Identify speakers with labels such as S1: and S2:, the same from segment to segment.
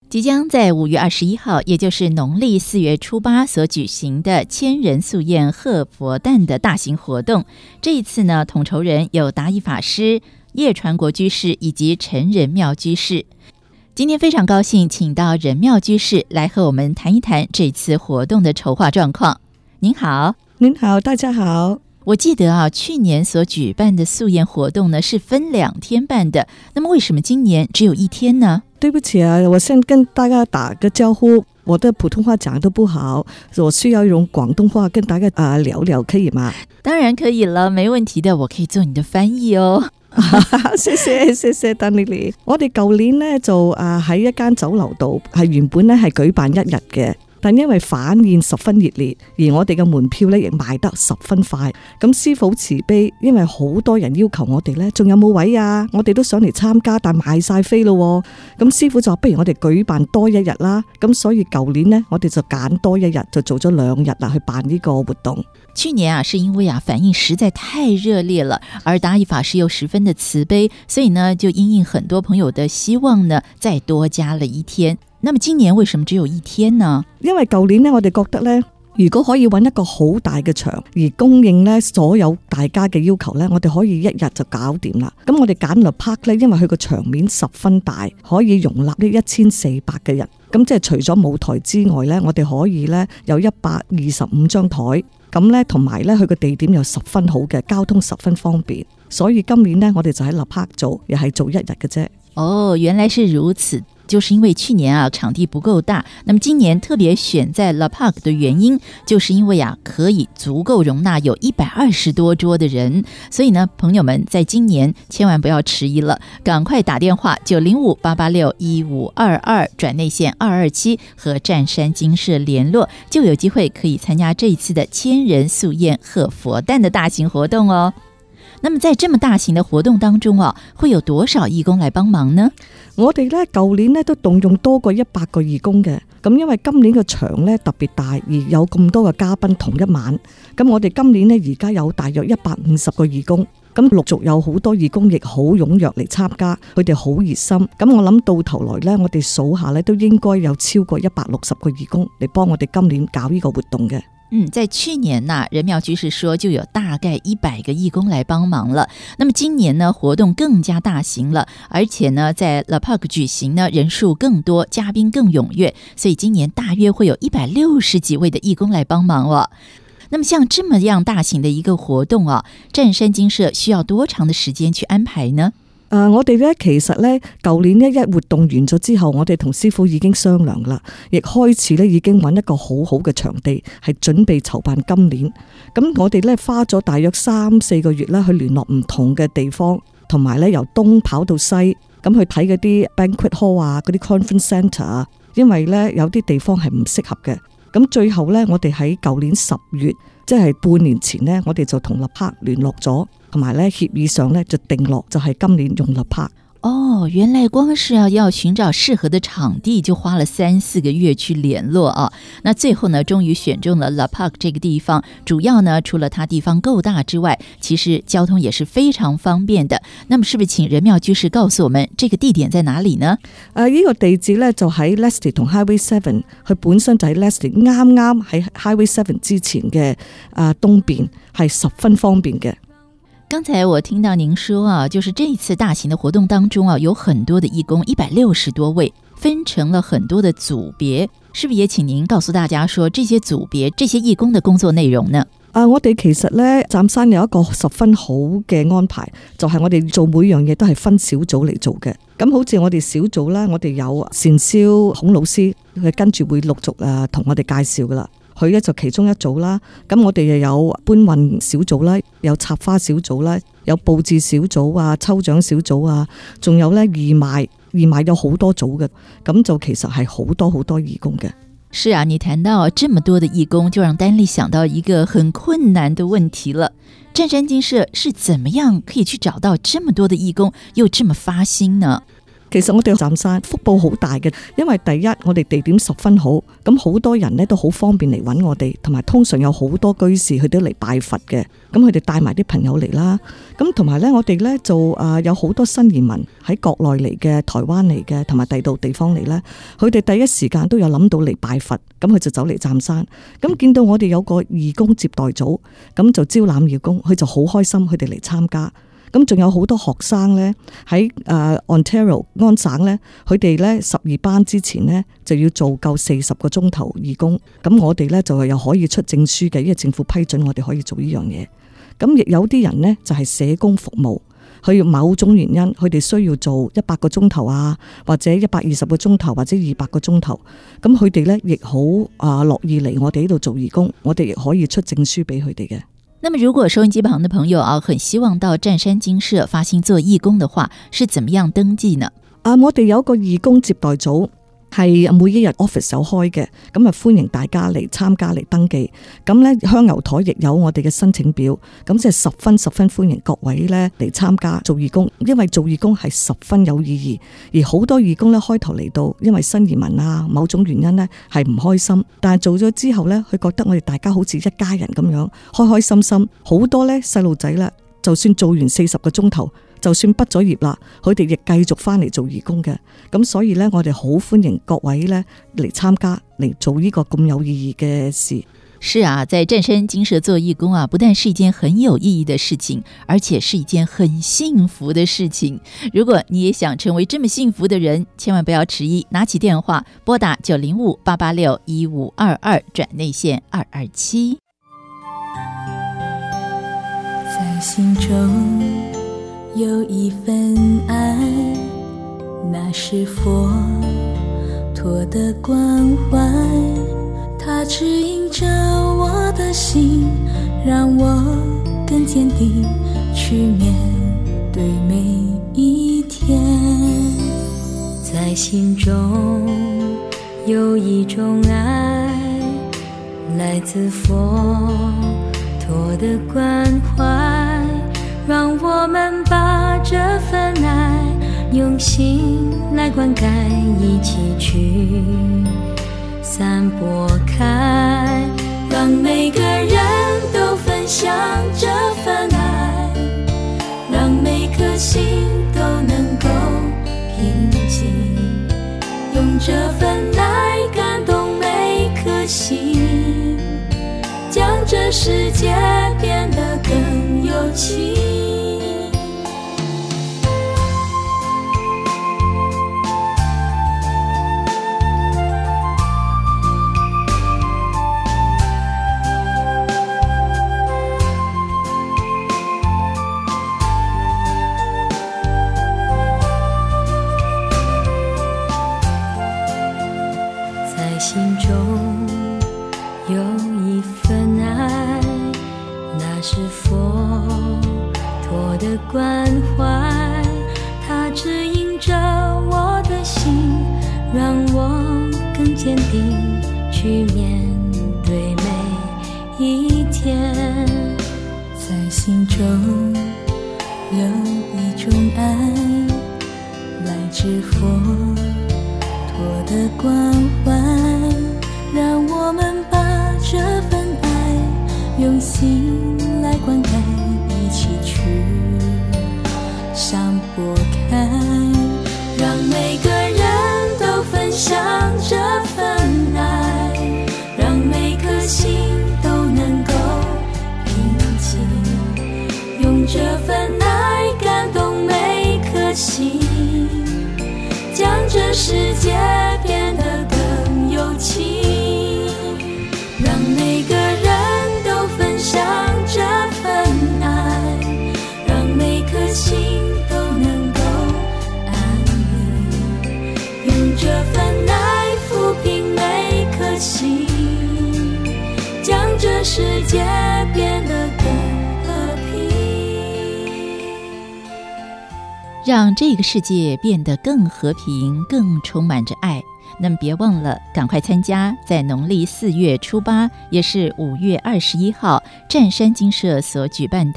S1: 即将在5月21号，也就是农历4月初8所举行的千人素宴贺佛诞的大型活动，这一次呢，统筹人有达义法师、叶传国居士以及陈仁妙居士。今天非常高兴请到仁妙居士来和我们谈一谈这次活动的筹划状况。您好。
S2: 您好，大家好。
S1: 我记得去年所举办的素宴活动呢是分2天办的，那么为什么今年只有1天呢？
S2: 对不起啊，我先跟大家打个招呼，我的普通话讲得不好，我需要用广东话跟大家聊聊，可以嗎？
S1: 當然可以了，沒問題的，我可以做你的翻譯哦。
S2: 謝謝 Danny。 我哋舊年呢就喺一間酒樓度，係原本呢係舉辦1日嘅，但因為反應十分熱烈，而我哋嘅門票呢亦賣得十分快。咁師父慈悲，因為好多人要求我哋呢，仲有冇位啊？我哋都想嚟參加，但賣晒飛咯。咁師父就話不如我哋舉辦多1日啦。咁所以舊年呢，我哋就揀多1日，就做咗2日啦，去辦呢個活動。
S1: 去年是因為反應實在太熱烈了，而達義法師又十分的慈悲，所以呢就因應很多朋友的希望呢，再多加了1天。那麼今年為什麼只有1天呢？
S2: 因為舊年呢，我哋覺得呢，如果可以揾一個好大嘅場，而供應呢所有大家嘅要求呢，我哋可以1日就搞掂啦。咁我哋揀Le Parc呢，因為佢個場面十分大，可以容納呢1400嘅人。咁即係除咗舞台之外呢，我哋可以呢有125張台。咁呢，同埋呢，佢個地點又十分好嘅，交通十分方便，所以今年呢，我哋就喺Le Parc做，又係做1日嘅啫。
S1: 哦，原來是如此。就是因為去年場地不夠大，那麼今年特別選在Le Parc的原因，就是因為可以足夠容納有120多桌的人，所以呢，朋友們在今年千萬不要遲疑了，趕快打電話905-886-1522轉內線227和湛山精舍聯絡，就有機會可以參加這一次的千人素宴賀佛誕的大型活動哦。那麼在這麼大型的活動當中會有多少義工來幫忙呢？
S2: 我哋呢舊年呢都動用多過100個義工嘅，咁因為今年個場呢特別大，而有咁多個嘉賓同一晚，咁我哋今年呢而家有大約150個義工，咁陸續有好多義工亦好踴躍嚟參加，佢哋好熱心，咁我諗到頭來呢，我哋數下呢都應該有超過160個義工嚟幫我哋今年搞呢個活動嘅。
S1: 在去年仁妙居士說就有大概100個義工來幫忙了。那麼今年呢活動更加大型了，而且呢在 Le Parc 舉行呢人數更多，嘉賓更踴躍，所以今年大約會有160幾位的義工來幫忙哦。那麼像這麼樣大型的一個活動湛山精舍需要多長的時間去安排呢？
S2: 我哋呢其實呢舊年1日活動完咗之後，我哋同師父已經商量啦，亦開始呢已經揾一個好好嘅場地，係準備籌辦今年。咁我哋呢花咗大約3-4個月呢去聯絡唔同嘅地方，同埋呢由東跑到西，咁去睇嗰啲 banquet hall 嗰啲 conference centre， 因為呢有啲地方係唔適合嘅。咁最後呢，我哋喺舊年10月，即係半年前呢，我哋就同Le Parc聯絡咗。同埋咧，協議上咧就定落，就係今年用Le Parc。
S1: 哦，原來光是要尋找適合的場地，就花了3-4個月去聯絡啊。那最後呢，終於選中了Le Parc這個地方。主要呢，除了它地方夠大之外，其實交通也是非常方便的。那麼，是不是請仁妙居士告訴我們，這個地點在哪裏呢？
S2: 呢個地址呢，就喺 Leslie 同 Highway 7，佢本身就喺 Leslie 啱啱喺 Highway 7之前嘅東邊，係十分方便嘅。
S1: 剛才我聽到您說就是這一次大型的活動當中有很多的義工，160多位，分成了很多的組別，是不是也請您告訴大家說這些組別、這些義工的工作內容呢？
S2: 我哋其實呢，湛山有一個十分好嘅安排，就係我哋做每樣嘢都係分小組嚟做嘅。咁好似我哋小組啦，我哋有善燒孔老師，佢跟住會陸續同我哋介紹噶啦。佢呢就其中一組啦，咁我哋又有搬運小組啦，有插花小組啦，有佈置小組抽獎小組仲有呢義賣有好多組嘅，咁就其實係好多好多義工嘅。
S1: 是啊，你談到這麼多的義工，就讓丹麗想到一個很困難的問題了。湛山精舍是怎麼樣可以去找到這麼多的義工，又這麼發心呢？
S2: 其實我哋站山福報好大嘅，因為第一我哋地點十分好，咁好多人呢都好方便嚟揾我哋，同埋通常有好多居士佢都嚟拜佛嘅，咁佢哋帶埋啲朋友嚟啦，咁同埋呢我哋呢就有好多新移民喺國內嚟嘅、台灣嚟嘅，同埋第度地方嚟呢，佢哋第一時間都有諗到嚟拜佛，咁佢就走嚟站山，咁見到我哋有個義工接待組，咁就招攬義工，佢就好開心，佢哋嚟參加。咁仲有好多學生呢，喺Ontario 安省呢，佢哋呢12班之前呢，就要做夠40個鐘頭義工，咁我哋呢，就又可以出證書嘅，因為政府批准我哋可以做呢樣嘢。咁亦有啲人呢，就係社工服務，佢某種原因佢哋需要做100個鐘頭啊，或者120個鐘頭，或者200個鐘頭，咁佢哋呢，亦好樂意嚟我哋呢度做義工，我哋亦可以出證書俾佢哋嘅。
S1: 那麼如果收音機旁的朋友很希望到湛山精舍發心做義工的話，是怎麼樣登記呢？
S2: 我哋有個義工接待組，係每一日 office 有開嘅，咁歡迎大家嚟參加嚟登記。咁呢香牛台亦有我哋嘅申請表，咁即係十分歡迎各位呢嚟參加做義工，因為做義工係十分有意義。而好多義工呢開頭嚟到，因為新移民啊某種原因呢係唔開心，但係做咗之後呢，佢覺得我哋大家好似一家人咁樣開心心。好多呢細路仔呢，就算做完40個鐘頭，就算畢咗業啦，佢哋亦繼續翻嚟做義工嘅。咁所以呢，我哋好歡迎各位呢嚟參加，嚟做呢個咁有意義嘅事。
S1: 是啊，在湛山精舍做義工不但是一件很有意義的事情，而且是一件很幸福的事情。如果你也想成為這麼幸福的人，千萬不要遲疑，拿起電話撥打905-886-1522轉內線227。
S3: 在心中有一份愛，那是佛陀的關懷，它指引着我的心，讓我更堅定去面對每一天。在心中有一種愛，來自佛陀的關懷，讓我們把這份愛用心來灌溉，一起去散播開，讓每個人都分享這份愛，讓每顆心都能夠平靜，用這份愛感動每顆心，將這世界變得更有情。在心中有一份愛，那是佛陀的關懷，它指引着我的心，讓我更堅定去面對每一天。在心中有一種愛，來自佛陀的關懷，讓我們把這份愛用心來灌溉，一起去散播開，讓每個人都分享這份愛，讓每顆心都能夠平靜，用這份愛感動每顆心，將這世界變得更有情，讓每個人都分享這份愛，讓每顆心都能夠安寧，用這份愛撫平每顆心，將這世界變得更和平，
S1: 讓這個世界變得更和平，更充滿着愛。那麼別忘了趕快參加在農曆4月初8，也是5月21號湛山精舍所舉辦的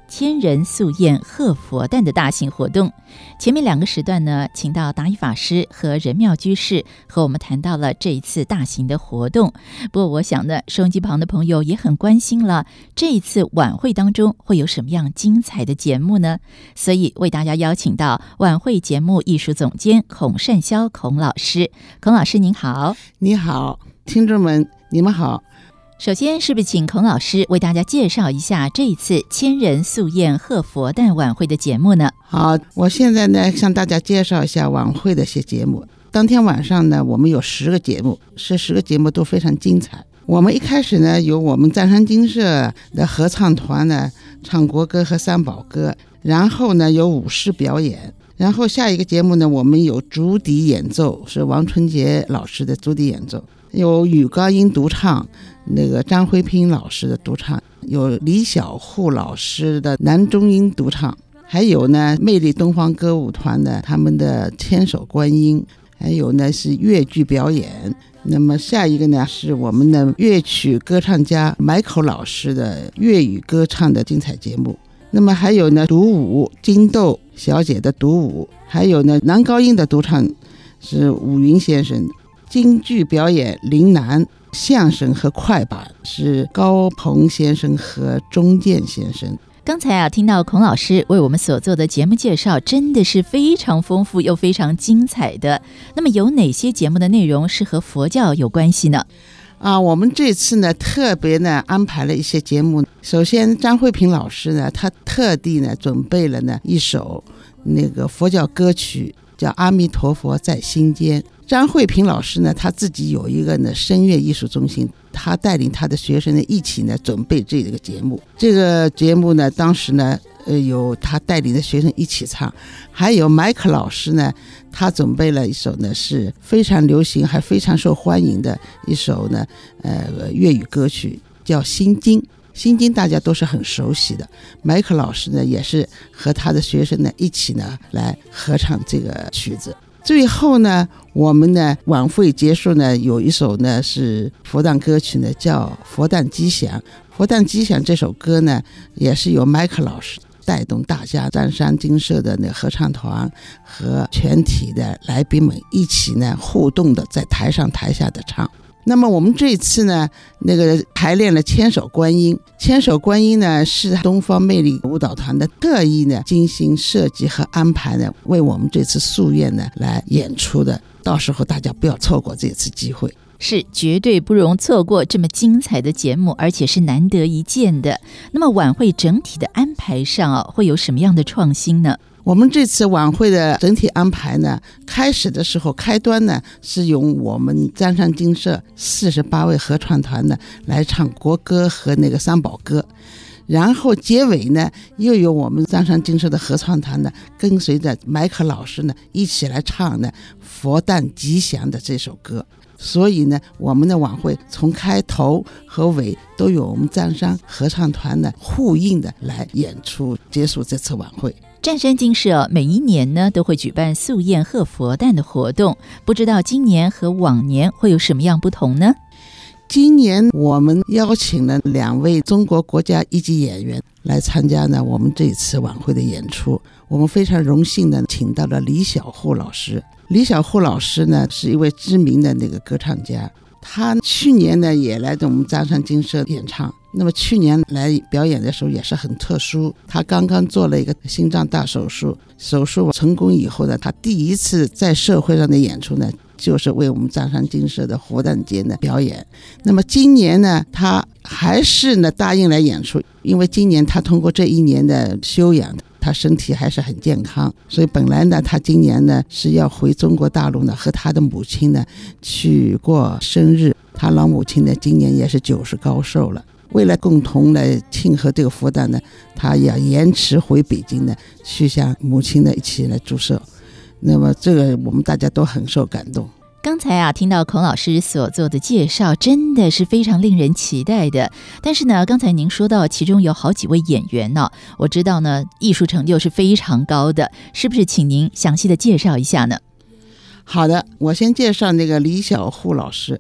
S1: 千人素宴贺佛诞的大型活动。前面2个时段呢，请到达一法师和仁妙居士和我们谈到了这一次大型的活动。不过我想呢，收音机旁的朋友也很关心了，这一次晚会当中会有什么样精彩的节目呢？所以为大家邀请到晚会节目艺术总监孔善霄孔老师。孔老师您好。
S4: 你好，听众们你们好。
S1: 首先是不是请孔老师为大家介绍一下这一次千人素宴贺佛诞晚会的节目呢？
S4: 好，我现在呢向大家介绍一下晚会的一些节目。当天晚上呢，我们有10个节目，这10个节目都非常精彩。我们一开始呢，由我们湛山精舍的合唱团呢唱国歌和三宝歌，然后呢有舞狮表演，然后下一个节目呢，我们有竹笛演奏，是王春杰老师的竹笛演奏，有女高音独唱，那个张辉平老师的独唱，有李小护老师的男中音独唱，还有呢魅力东方歌舞团的他们的千手观音，还有呢是粤剧表演。那么下一个呢是我们的乐曲歌唱家买口老师的粤语歌唱的精彩节目。那么还有呢独舞金豆小姐的独舞，还有呢男高音的独唱是武云先生，京剧表演林南，相声和快板是高鹏先生和钟健先生。
S1: 刚才听到孔老师为我们所做的节目介绍，真的是非常丰富又非常精彩的。那么有哪些节目的内容是和佛教有关系呢？
S4: 我们这次呢特别呢安排了一些节目。首先张慧平老师呢，他特地呢准备了呢一首那个佛教歌曲，叫阿弥陀佛在心间。张慧平老师呢，他自己有一个呢声乐艺术中心，他带领他的学生呢一起呢准备这个节目。这个节目呢，当时呢有他带领的学生一起唱，还有麦克老师呢，他准备了一首呢是非常流行还非常受欢迎的一首呢粤语歌曲，叫《心经》。心经大家都是很熟悉的，麦克老师呢也是和他的学生呢一起呢来合唱这个曲子。最后呢，我们呢晚会结束呢，有一首呢是佛诞歌曲呢，叫《佛诞吉祥》。佛诞吉祥这首歌呢，也是由麦克老师带动大家湛山精舍的那合唱团和全体的来宾们一起呢互动的在台上台下的唱。那么我们这一次呢，那个排练了千手观音。千手观音呢，是东方魅力舞蹈团的特意呢精心设计和安排呢，为我们这次素宴呢来演出的。到时候大家不要错过这次机会，
S1: 是绝对不容错过这么精彩的节目，而且是难得一见的。那么晚会整体的安排上会有什么样的创新呢？
S4: 我们这次晚会的整体安排呢，开始的时候开端呢是由我们湛山精舍48位合唱团呢来唱国歌和那个三宝歌，然后结尾呢又有我们湛山精舍的合唱团呢跟随着麦克老师呢一起来唱呢佛诞吉祥的这首歌。所以呢，我们的晚会从开头和尾都有我们湛山合唱团呢呼应的来演出，结束这次晚会。
S1: 湛山精舍每一年呢都会举办素宴贺佛诞的活动，不知道今年和往年会有什么样不同呢？
S4: 今年我们邀请了2位中国国家一级演员来参加呢我们这次晚会的演出。我们非常荣幸的请到了李小护老师。李小护老师呢是一位知名的那个歌唱家，他去年呢也来我们湛山精舍演唱。那么去年来表演的时候也是很特殊，他刚刚做了一个心脏大手术，手术成功以后呢，他第一次在社会上的演出呢就是为我们湛山精舍的佛诞节的表演。那么今年呢他还是呢答应来演出，因为今年他通过这一年的休养，他身体还是很健康，所以本来呢他今年呢是要回中国大陆呢和他的母亲呢去过生日。他老母亲呢今年也是90高寿了，为了共同来庆贺这个佛诞呢，他要延迟回北京呢去向母亲呢一起来祝寿。那么这个我们大家都很受感动。
S1: 刚才听到孔老师所做的介绍，真的是非常令人期待的。但是呢，刚才您说到其中有好几位演员呢，我知道呢艺术成就是非常高的，是不是请您详细的介绍一下呢？
S4: 好的，我先介绍那个李小护老师。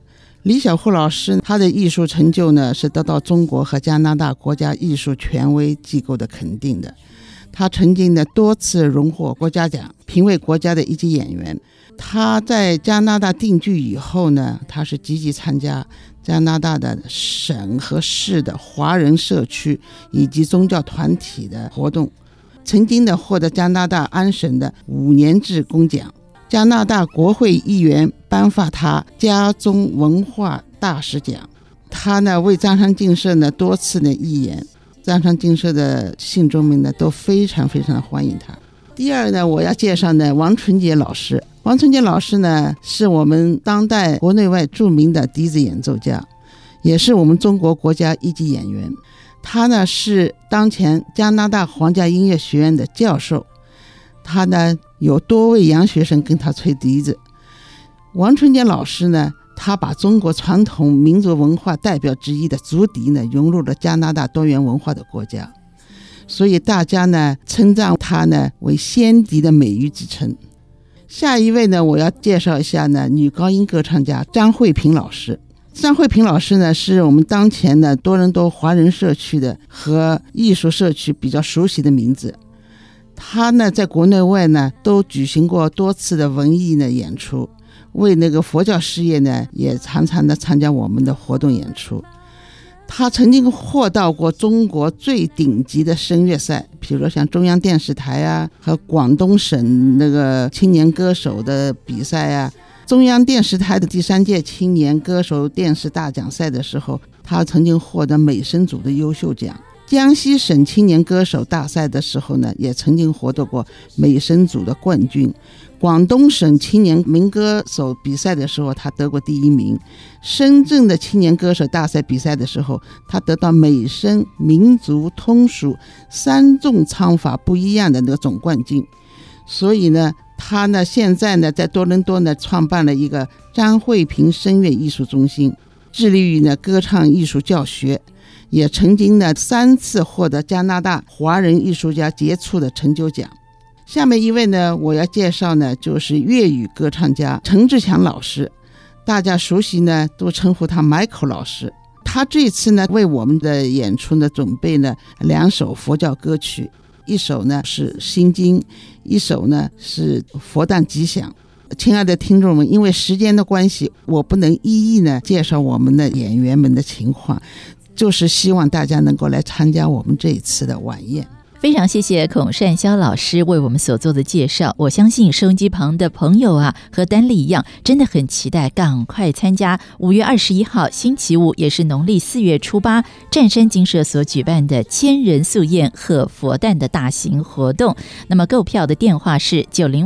S4: 李小璐老师他的艺术成就呢是得到中国和加拿大国家艺术权威机构的肯定的。他曾经呢多次荣获国家奖，评为国家的一级演员。他在加拿大定居以后呢，他是积极参加加拿大的省和市的华人社区以及宗教团体的活动，曾经呢获得加拿大安省的5年制公奖，加拿大国会议员颁发他加宗文化大使奖。他呢为张山敬社呢多次的义演，张山敬社的信中们呢都非常非常的欢迎他。第二呢，我要介绍呢王纯杰老师。王纯杰老师呢是我们当代国内外著名的笛子演奏家，也是我们中国国家一级演员。他呢是当前加拿大皇家音乐学院的教授，他呢有多位洋学生跟他吹笛子。王纯杰老师呢，他把中国传统民族文化代表之一的竹笛呢融入了加拿大多元文化的国家，所以大家呢称赞他呢为先笛的美誉之称。下一位呢，我要介绍一下呢女高音歌唱家张慧萍老师。张慧萍老师呢是我们当前的多伦多华人社区的和艺术社区比较熟悉的名字。她呢在国内外呢都举行过多次的文艺的演出，为那个佛教事业呢也常常的参加我们的活动演出。他曾经获到过中国最顶级的声乐赛，比如像中央电视台啊和广东省那个青年歌手的比赛啊。中央电视台的第3届青年歌手电视大奖赛的时候，他曾经获得美声组的优秀奖。江西省青年歌手大赛的时候呢，也曾经获得过美声组的冠军。广东省青年民歌手比赛的时候，他得过第1名。深圳的青年歌手大赛比赛的时候，他得到美声、民族、通俗3种唱法不一样的那个总冠军。所以呢，他呢现在呢在多伦多呢创办了一个张慧萍声乐艺术中心，致力于呢歌唱艺术教学，也曾经呢3次获得加拿大华人艺术家杰出的成就奖。下面一位呢，我要介绍呢就是粤语歌唱家陈志强老师，大家熟悉呢都称呼他 Michael 老师。他这次呢为我们的演出呢准备了2首佛教歌曲，一首呢是心经，一首呢是佛诞吉祥。亲爱的听众们，因为时间的关系，我不能一一呢介绍我们的演员们的情况，就是希望大家能够来参加我们这一次的晚宴。
S1: 非常谢谢孔善霄老师为我们所做的介绍。我相信收音机旁的朋友啊，和丹丽一样，真的很期待赶快参加5月21号星期五，也是农历4月初8，湛山精舍所举办的千人素宴和佛诞的大型活动。那么购票的电话是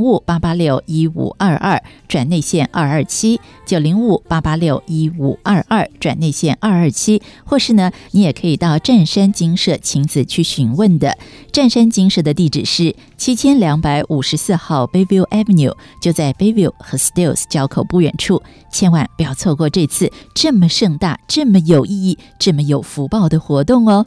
S1: 905-886-1522转内线227 905-886-1522转内线227，或是呢，你也可以到湛山精舍亲自去询问的。湛山精舍的地址是7254号 Bayview Avenue， 就在 Bayview 和 Stills 交口不远处，千万不要错过这次这么盛大、这么有意义、这么有福报的活动哦。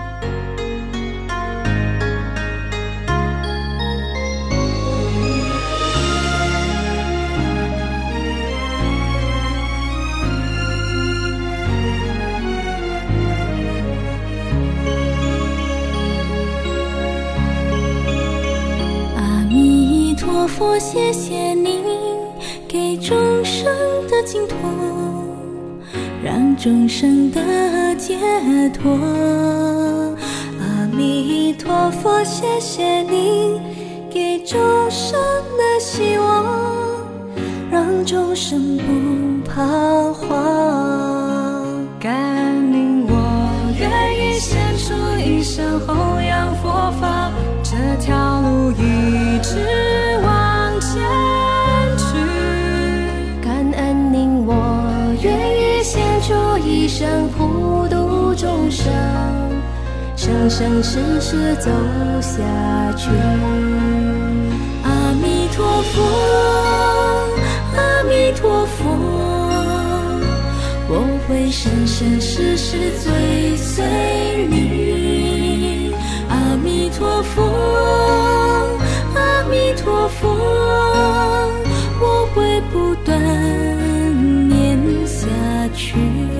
S3: 阿佛，谢谢您给众生的净土，让众生的解脱。阿弥陀佛，谢谢您给众生的希望，让众生不彷徨。感应我愿意献出一生弘扬佛法，这条路一直往前去。感恩您，我愿意献出一生普度众生，生生世世走下去。阿弥陀佛，阿弥陀佛，我会生生世世追随你。阿弥陀佛，阿弥陀佛，我会不断念下去。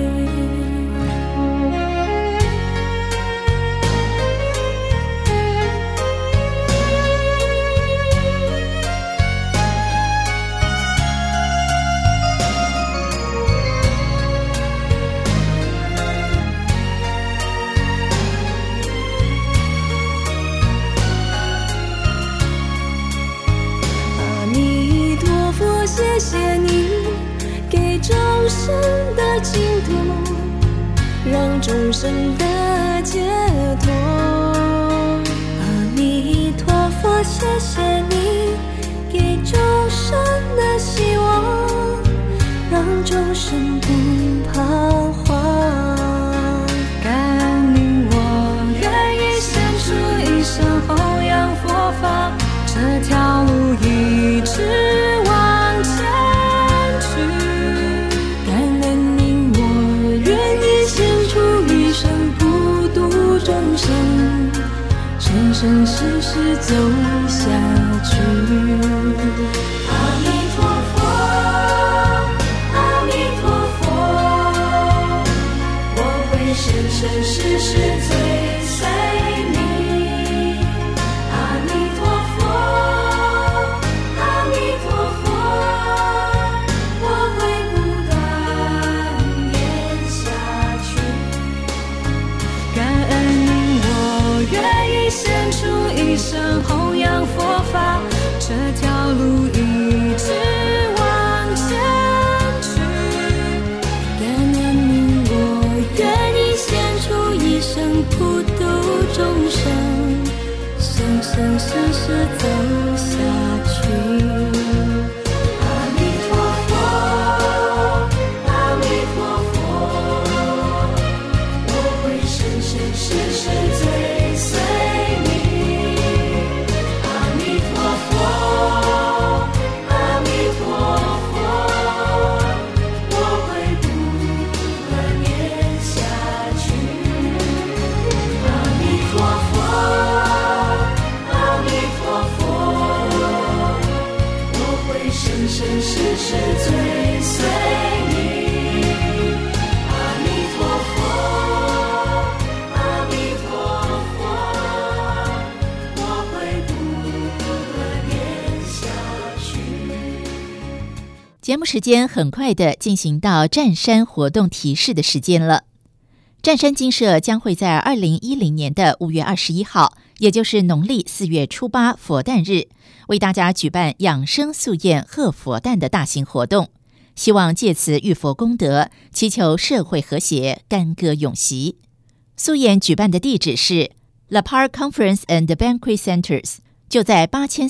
S3: 谢谢你给众生的净土，让众生的解脱。阿弥陀佛，谢谢你给众生的希望，让众生不彷徨。感恩你，我愿意献出一生弘扬佛法，这条路一直往前去。感恩您，我愿意献出一生普度众生，生生世世走下去。阿弥陀佛，阿弥陀佛，我会生生世世追随你。阿弥陀佛，阿弥陀佛，我会不断念下去。感恩您，我愿意献出一生弘扬佛法，这条路一直往前去。感恩您，我愿意献出一生普度众生，生生世世走下去。阿弥陀佛，阿弥陀佛，我会生生世世追随你。阿弥陀佛，阿弥陀佛，我会不断念下去。阿弥陀佛，阿弥陀佛，我会生生世世追随你。阿弥陀佛，阿弥陀佛，我会不断念下去。
S1: 节目时间很快的进行到湛山活动提示的时间了。湛山精舍将会在2010年的5月21号，也就是农历4月初8佛诞日，为大家举办养生素宴贺佛诞的大型活动，希望借此遇佛功德，祈求社会和谐，干戈永袭。素宴举办的地址是 Le Parc Conference and Banquet Centers， 就在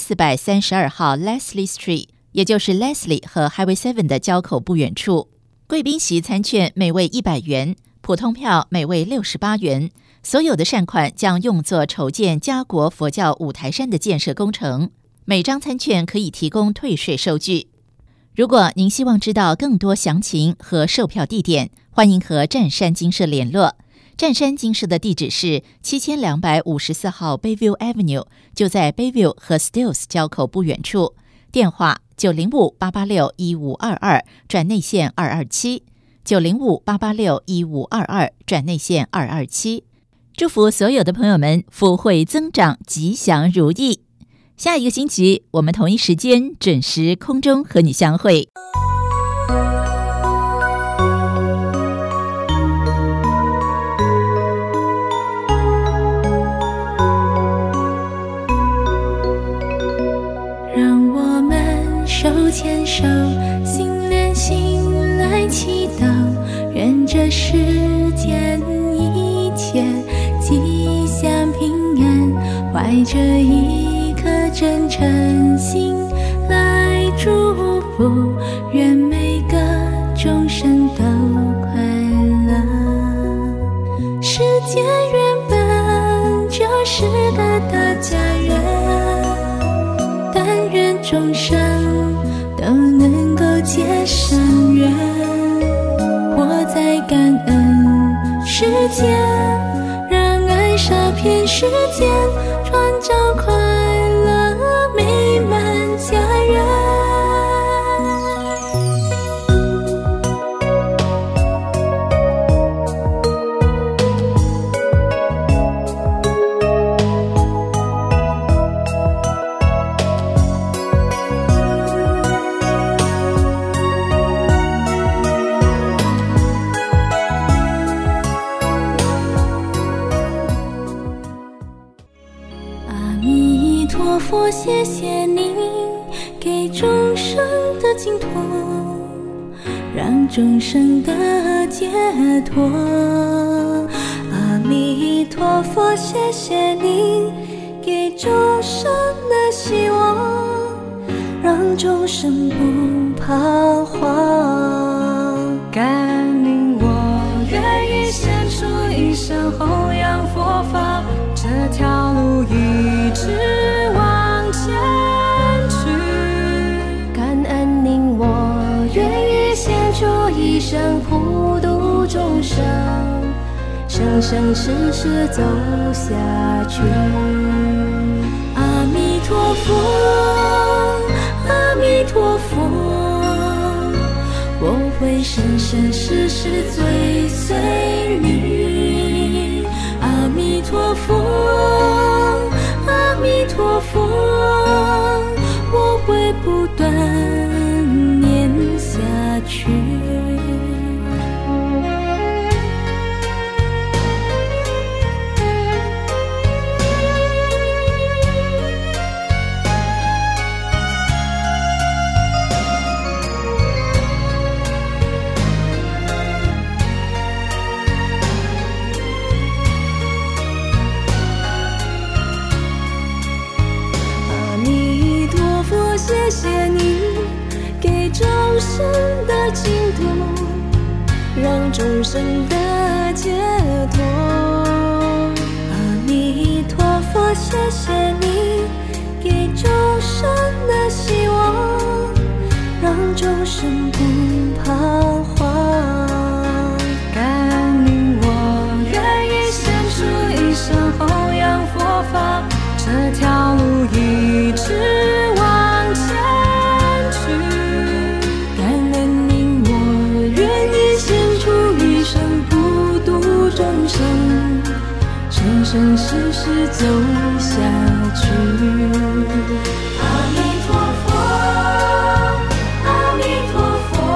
S1: 8432号 Leslie Street， 也就是 Leslie 和 Highway 7的交口不远处。贵宾席餐券每位100元，普通票每位68元，所有的善款将用作筹建家国佛教五台山的建设工程。每张餐券可以提供退税收据。如果您希望知道更多详情和售票地点，欢迎和湛山精舍联络。湛山精舍的地址是7254号 Bayview Avenue， 就在 Bayview 和 Stills 交口不远处。电话905-886-1522转内线227。905-886-1522转内线227。祝福所有的朋友们福慧增长，吉祥如意。下一个星期我们同一时间准时空中和你相会。
S3: 让我们手牵手，心连心来祈祷，愿这世间一切吉祥平安，怀着一颗真诚心来祝福，愿每个众生都快乐。世界原本就是个大家园，但愿众生都能够结善缘，活在感恩世间，让爱洒遍世间，创造快乐美满家园。 谢谢你给众生的净土，让众生的解脱。阿弥陀佛，谢谢你给众生的希望，让众生不彷徨。
S5: 感应我愿意献出一生弘扬佛法，这条路一直往前去。
S3: 感恩您，我愿意献出一生普度众生，生生世世走下去。阿弥陀佛，阿弥陀佛，我会生生世世追随你。阿弥陀佛，阿弥陀佛，我会不断念下去。谢谢你给众生的净土，让众生的解脱。阿弥陀佛，谢谢你给众生的希望，让众生不彷徨。
S5: 感应我愿意献出一生弘扬佛法，这条路一直往前去。
S3: 感恩您，我愿意献出一生普度众生，生生世世走下去。阿弥陀佛，阿弥陀佛，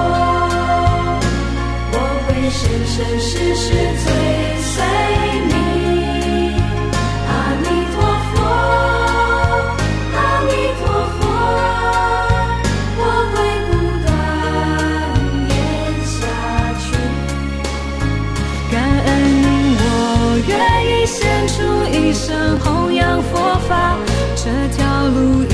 S3: 我会生生世世追随你。阿弥陀佛，阿弥陀佛，我会不断念下去。
S5: 感恩您，我愿意献出一生弘扬佛法，这条路